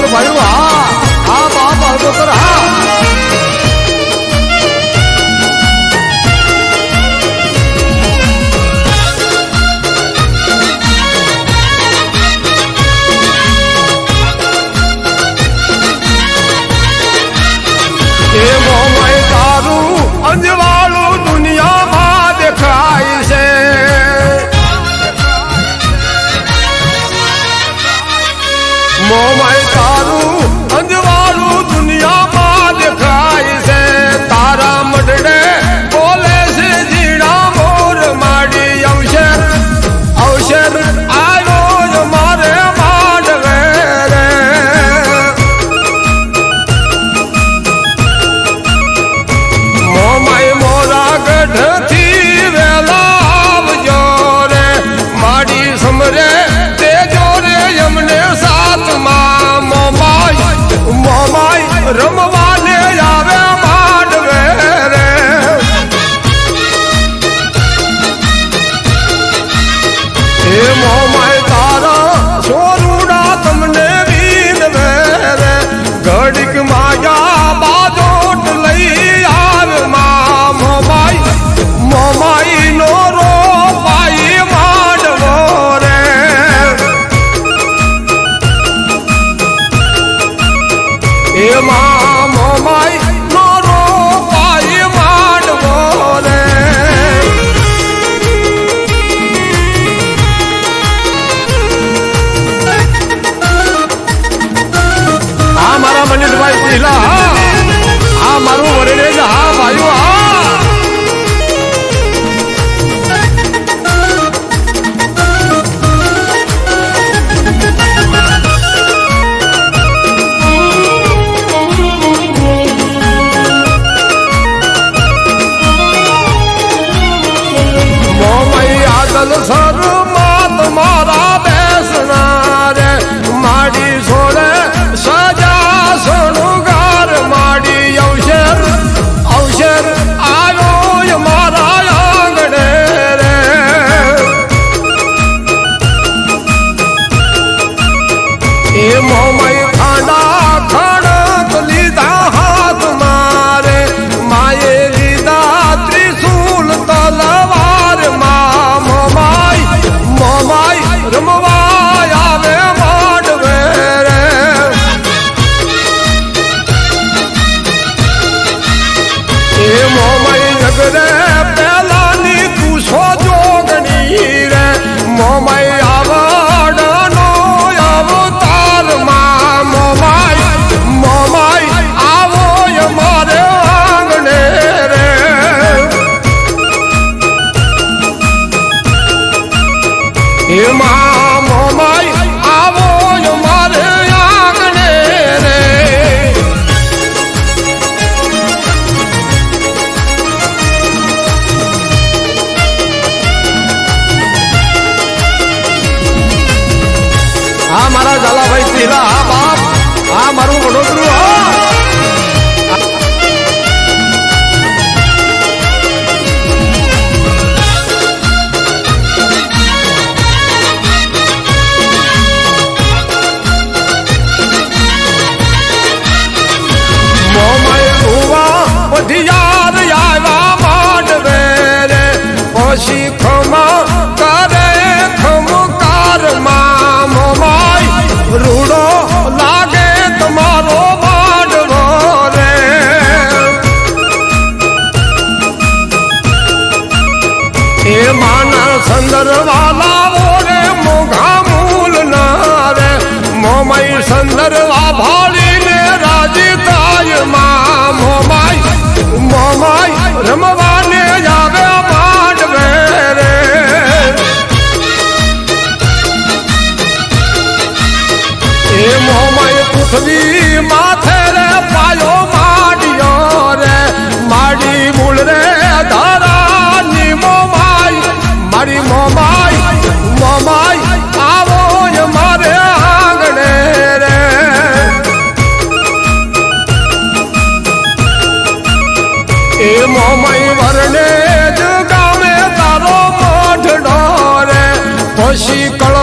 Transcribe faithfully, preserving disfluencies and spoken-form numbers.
ભાઈ હા હા બાપ અડોતર હા અંજવાળું દુનિયામાં દેખાય છે મોમાય તારું અંજવાળું દુનિયામાં દેખાય છે તારા મઢડે બોલે છે જીણા મોર માડી અવસર અવસર આવ્યો મારે માંડવે રે મોમાય મોરા ગઢથી વેલા આવજો રે માડી સમરે તેજો રે એમને સાથમાં મોમાય મોમાય રમવાને આવે માંડવે રે હે મોમાય તારા સોરુડા તમને બીનવે રે ઘડીક માયા બાજોટ લઈ આવ માં મોમાય મોમાઈ નો રો પાઈ માંડવો રે એ માં મોમાઈ નો રો પાઈ માંડવો રે આ મારા મનીષભાઈ પહેલા હા આ મારું વરણેજ હા ભાઈઓ હા મોમૈયા દલ સર માત મારા બેસના રે માડી છોડે સજા સણુગાર માડી અવસર અવસર આવ્યો મારા આંગણે રે એ મોમય ખાંડા ખડક લીધા હાથ મારે માએ લીધા ત્રિશુલ તલવાર માં મોમાય મોમાય રમવાય આવે માંડવે રે એ મોમાય જગરે પેલાની તું છો જોગણી રે મોમાય આવડનો અવતાર માં મોમાય મોમાય આવો મારે આંગણે રે હે માં મોમાય આવો મારે આંગણે રે હા મારા ઝાલાભાઈ પહેલા હા બાપ હા મારું વડોદરું હા મોમય ભુવા પઢિયાર આવ્યા માંડવે રે પછી ખમા કરે ખમકાર માં મોમાય રૂડો લાગે તમારો માંડવો રે એ માના સંદરવાલાઓ રે મોઘા મૂલ ના રે મોમય સંદરવા ભાળીને રાજી થાય માં મોમાય મોમાય રમવાને આવે માંડવે રે એ મોમાય પૃથ્વી માથે રે પાયો માડ્યો રે માડી મૂળ રે ધારાની મોમાય મારી મોમાય મોમાય આવો મારે આંગણે રે એ મોમય વરણે જ ગામે તારો મોઢ ડોરે પછી કળ